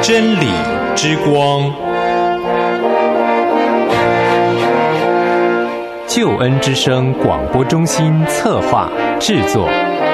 真理之光，救恩之声广播中心策划制作。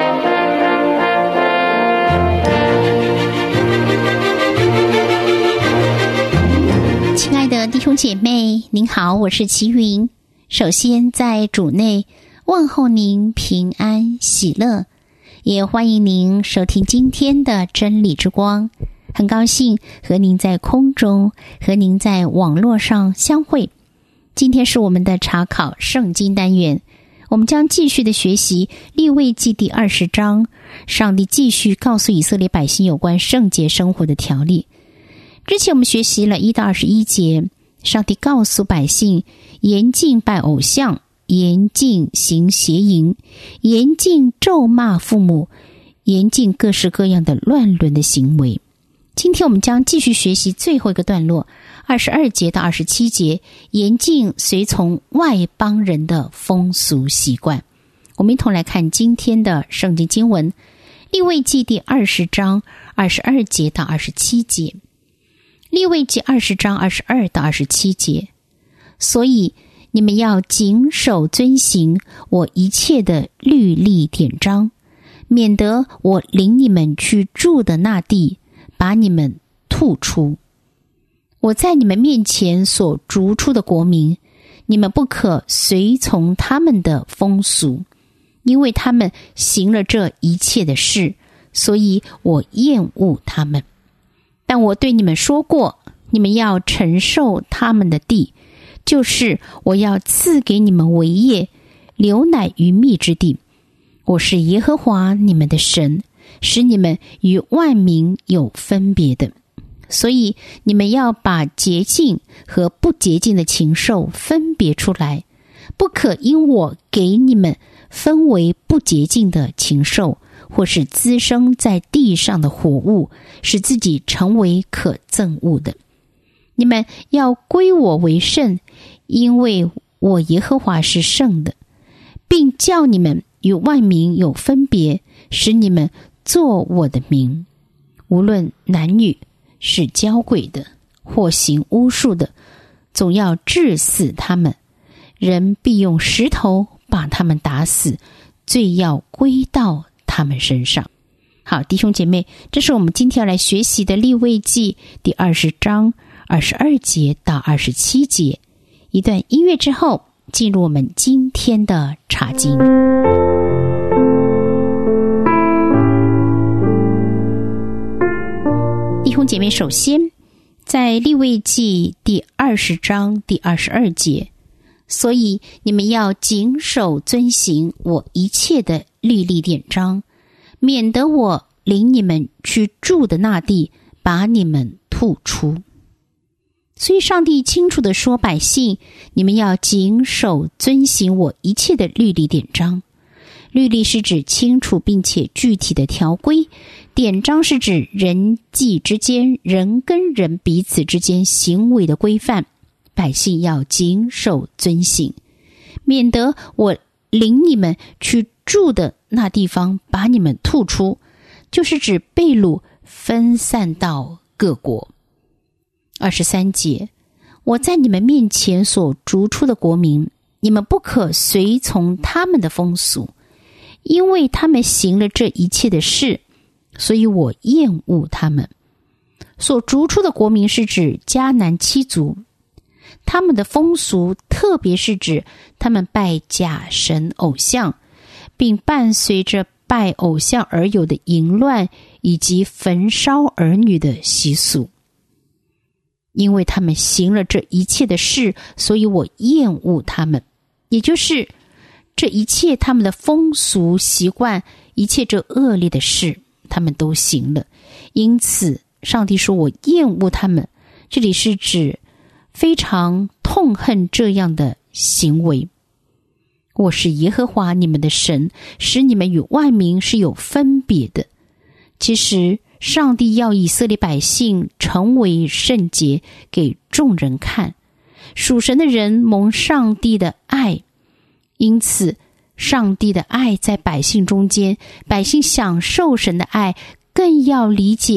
亲爱的弟兄姐妹，您好，我是齐云。首先在主内问候您平安喜乐，也欢迎您收听今天的真理之光。很高兴和您在空中，和您在网络上相会。今天是我们的查考圣经单元，我们将继续的学习利未记第20章，上帝继续告诉以色列百姓有关圣洁生活的条例。之前我们学习了1到21节，上帝告诉百姓严禁拜偶像，严禁行邪淫，严禁咒骂父母，严禁各式各样的乱伦的行为。今天我们将继续学习最后一个段落，22节到27节，严禁随从外邦人的风俗习惯。我们一同来看今天的圣经经文，利未记第20章22节到27节。利未记20章22到27节，所以你们要谨守遵行我一切的律例典章，免得我领你们去住的那地把你们吐出。我在你们面前所逐出的国民，你们不可随从他们的风俗，因为他们行了这一切的事，所以我厌恶他们。但我对你们说过，你们要承受他们的地，就是我要赐给你们为业，流奶与蜜之地。我是耶和华你们的神，使你们与万民有分别的。所以你们要把洁净和不洁净的禽兽分别出来，不可因我给你们分为不洁净的禽兽，或是滋生在地上的活物，使自己成为可憎恶的。你们要归我为圣，因为我耶和华是圣的，并叫你们与万民有分别，使你们做我的名。无论男女，是交鬼的，或行巫术的，总要治死他们。人必用石头把他们打死，罪要归到他们身上。好，弟兄姐妹，这是我们今天要来学习的利未记第20章22节到27节。一段音乐之后，进入我们今天的查经。弟兄姐妹，首先在利未记第20章第22节，所以你们要谨守遵行我一切的律例典章，免得我领你们去住的那地把你们吐出。所以上帝清楚地说，百姓，你们要谨守遵行我一切的律例典章。律例是指清楚并且具体的条规，典章是指人际之间，人跟人彼此之间行为的规范，百姓要谨守遵行，免得我领你们去住的那地方把你们吐出，就是指被掳分散到各国。23节，我在你们面前所逐出的国民，你们不可随从他们的风俗，因为他们行了这一切的事，所以我厌恶他们。所逐出的国民是指迦南7族，他们的风俗特别是指他们拜假神偶像，并伴随着拜偶像而有的淫乱以及焚烧儿女的习俗。因为他们行了这一切的事，所以我厌恶他们。也就是这一切他们的风俗习惯，一切这恶劣的事，他们都行了。因此上帝说我厌恶他们，这里是指非常痛恨这样的行为。我是耶和华你们的神，使你们与万民是有分别的。其实上帝要以色列百姓成为圣洁给众人看，属神的人蒙上帝的爱，因此上帝的爱在百姓中间，百姓享受神的爱，更要理解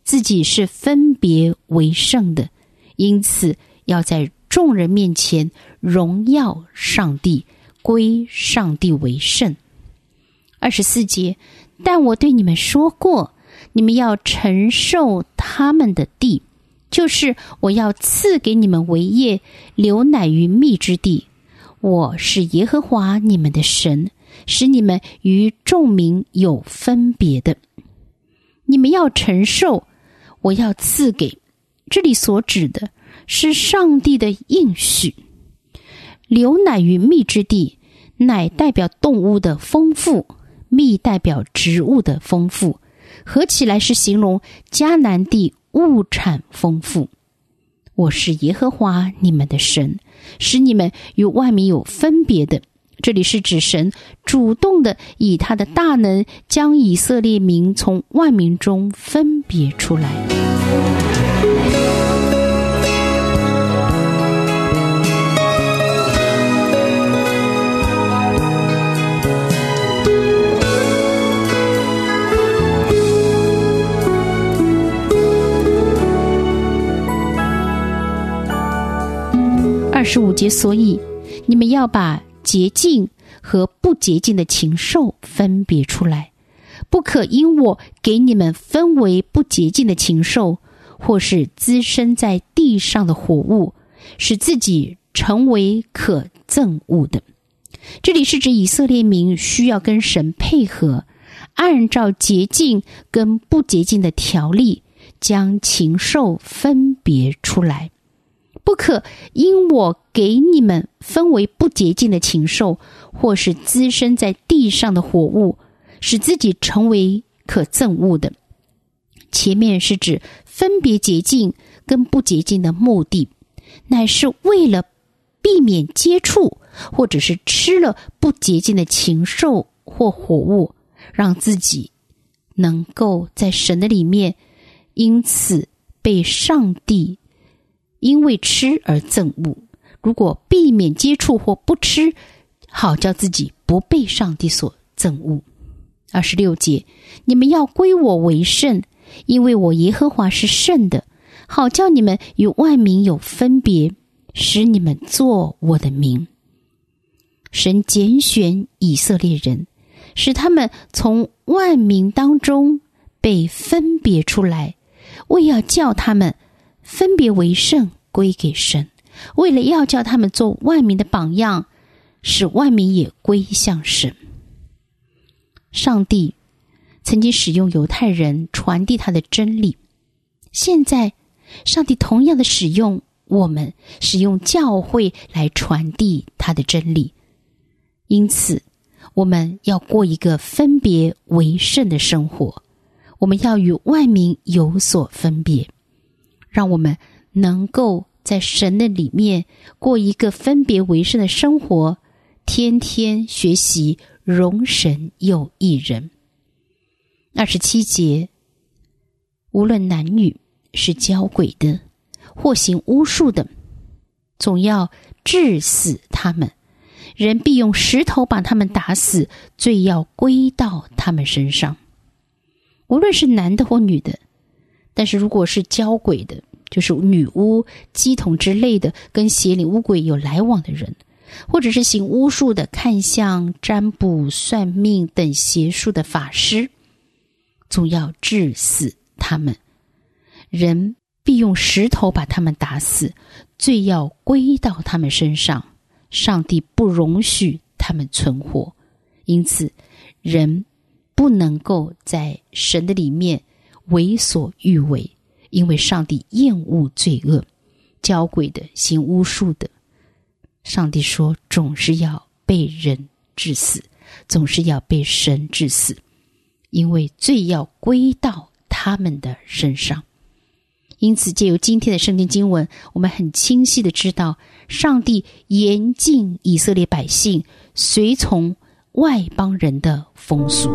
自己是分别为圣的，因此要在众人面前荣耀上帝，归上帝为圣。24节，但我对你们说过，你们要承受他们的地，就是我要赐给你们为业，流奶与蜜之地。我是耶和华你们的神，使你们与众民有分别的。你们要承受，我要赐给，这里所指的是上帝的应许。流奶与蜜之地，奶代表动物的丰富，蜜代表植物的丰富，合起来是形容迦南地物产丰富。我是耶和华你们的神，使你们与万民有分别的。这里是指神主动的以他的大能将以色列民从万民中分别出来。25节，所以你们要把洁净和不洁净的禽兽分别出来，不可因我给你们分为不洁净的禽兽，或是滋生在地上的活物，使自己成为可憎恶的。这里是指以色列民需要跟神配合，按照洁净跟不洁净的条例，将禽兽分别出来。不可因我给你们分为不洁净的禽兽，或是滋生在地上的活物，使自己成为可憎恶的。前面是指分别洁净跟不洁净的目的，乃是为了避免接触或者是吃了不洁净的禽兽或活物，让自己能够在神的里面，因此被上帝因为吃而憎恶。如果避免接触或不吃，好叫自己不被上帝所憎恶。26节，你们要归我为圣，因为我耶和华是圣的，好叫你们与万民有分别，使你们做我的民。神拣选以色列人，使他们从万民当中被分别出来，为要叫他们分别为圣，归给神，为了要叫他们做万民的榜样，使万民也归向神。上帝曾经使用犹太人传递他的真理，现在上帝同样的使用我们，使用教会来传递他的真理。因此我们要过一个分别为圣的生活，我们要与万民有所分别，让我们能够在神的里面过一个分别为圣的生活，天天学习容神又益人。27节，无论男女，是交鬼的或行巫术的，总要治死他们，人必用石头把他们打死，罪要归到他们身上。无论是男的或女的，但是如果是交鬼的，就是女巫、乩童之类的，跟邪灵巫鬼有来往的人，或者是行巫术的、看相、占卜、算命等邪术的法师，总要治死他们，人必用石头把他们打死，罪要归到他们身上，上帝不容许他们存活。因此人不能够在神的里面为所欲为，因为上帝厌恶罪恶，交鬼的、行巫术的，上帝说总是要被人治死，总是要被神治死，因为罪要归到他们的身上。因此借由今天的圣经经文，我们很清晰的知道，上帝严禁以色列百姓随从外邦人的风俗。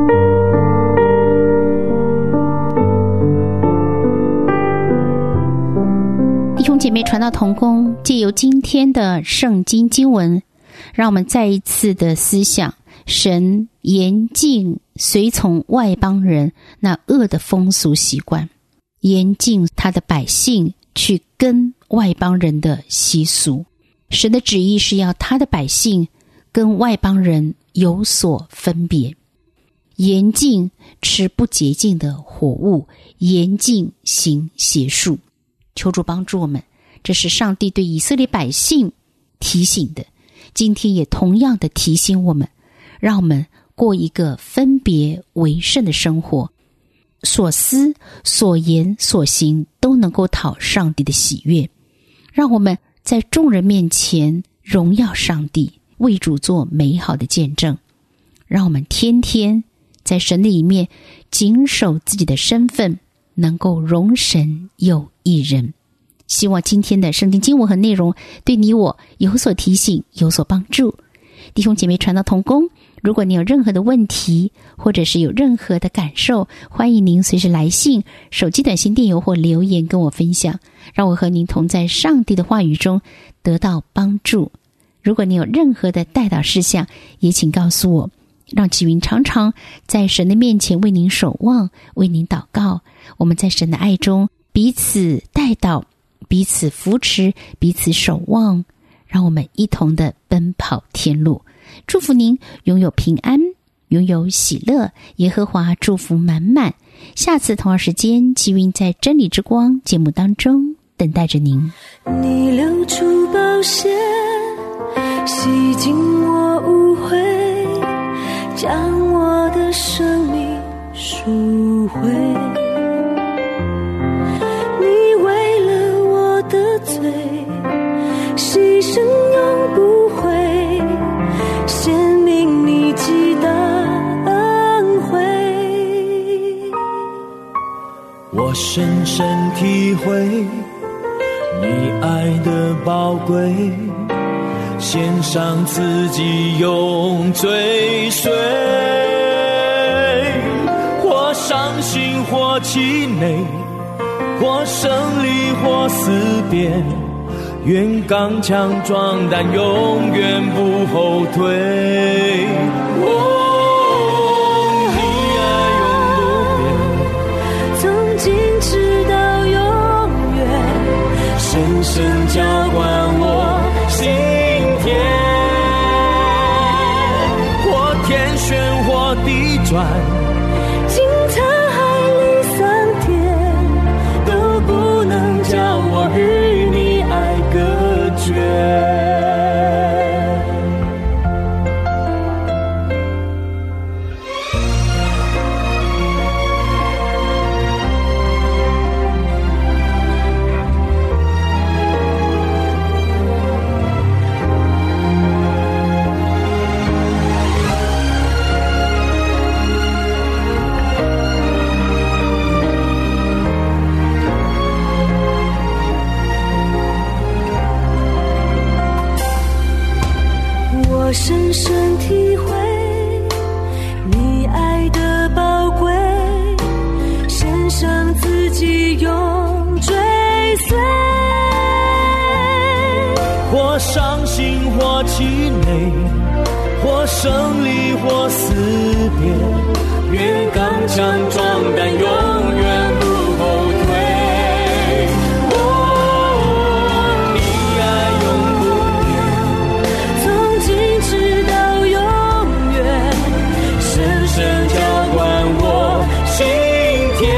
弟兄姐妹，传道同工，借由今天的圣经经文，让我们再一次的思想神严禁随从外邦人那恶的风俗习惯。 严禁他的百姓去跟外邦人的习俗。神的旨意是要他的百姓跟外邦人有所分别，严禁吃不洁净的火物，严禁行邪术。求主帮助我们，这是上帝对以色列百姓提醒的，今天也同样的提醒我们，让我们过一个分别为圣的生活，所思所言所行都能够讨上帝的喜悦，让我们在众人面前荣耀上帝，为主做美好的见证。让我们天天在神的里面谨守自己的身份，能够荣神又益人。希望今天的圣经经文和内容对你我有所提醒，有所帮助。弟兄姐妹传道同工，如果你有任何的问题，或者是有任何的感受，欢迎您随时来信、手机短信电邮或留言跟我分享，让我和您同在上帝的话语中得到帮助。如果你有任何的代祷事项，也请告诉我，让启云常常在神的面前为您守望，为您祷告。我们在神的爱中彼此代祷，彼此扶持，彼此守望，让我们一同的奔跑天路。祝福您拥有平安，拥有喜乐，耶和华祝福满满。下次同样时间，启云在真理之光节目当中等待着您。 你流出宝血，洗净我污秽，将我的生命赎回。你为了我的罪牺牲永不悔，显明你极大恩惠。 我深深体会你爱的宝贵，献上自己永追随，或伤心或气馁，或胜利或思辨，愿刚强壮胆，永远不后退。你爱永不变， 从今直到永远， 深深浇灌我心田，或天旋或地转， 惊叹海里桑田， 都不能叫我与你爱隔绝。 我深深体会你爱的宝贵，献上自己永追随， 或伤心或气馁，或胜利或思辨，愿刚强壮胆，永远不后退。你爱永不变， 从今直到永远， 深深浇灌我心田，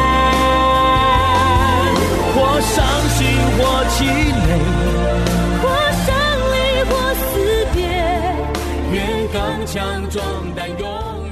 或伤心或气馁， 或胜利或思辨， 愿刚强壮胆，永